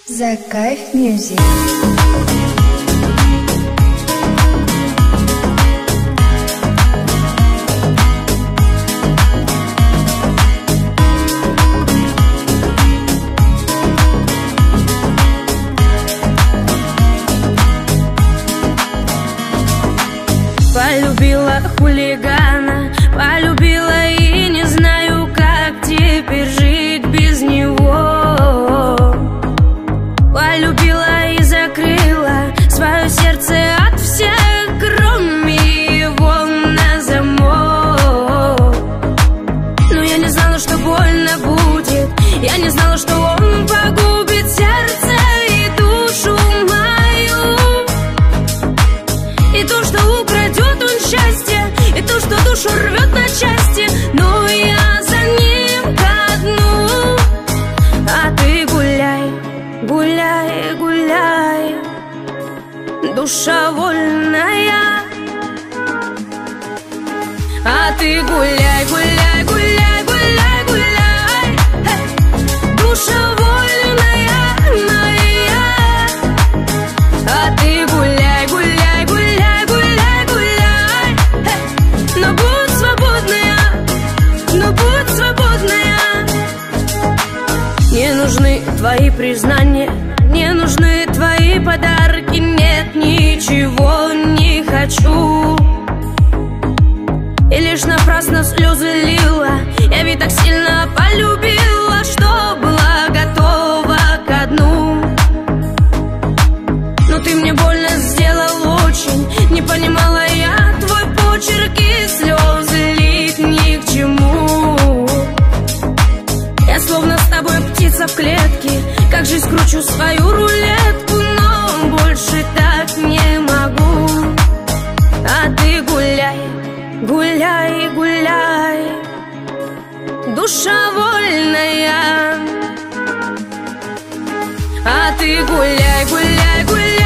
The Kayf Music. Полюбила хулигана, полюбила и не знаю, как теперь жить без него. Полюбила и закрыла свое сердце от всех, кроме его, на замок. Но я не знала, что больно будет, я не знала, что он погубит сердце и душу мою. И то, что украдет он счастье, и то, что душу рвет на части, но я за ним ко дну. А ты гуляй, гуляй, гуляй, душа вольная. А ты гуляй, гуляй, гуляй, гуляй, гуляй, душа вольная моя. А ты гуляй, гуляй, гуляй, гуляй, гуляй, но будь свободная, но будь свободная. Не нужны твои признания, не нужны твои подарки, нет, ничего не хочу. И лишь напрасно слезы лила, я ведь так сильно полюбила, что была готова ко дну. Но ты мне больно сделал очень, не понимала я твой почерк, и слезы лить ни к чему. Я словно с тобой птица в клетке, как же скручу свою рулетку, но больше так не могу. А ты гуляй, гуляй, гуляй, душа вольная. А ты гуляй, гуляй, гуляй,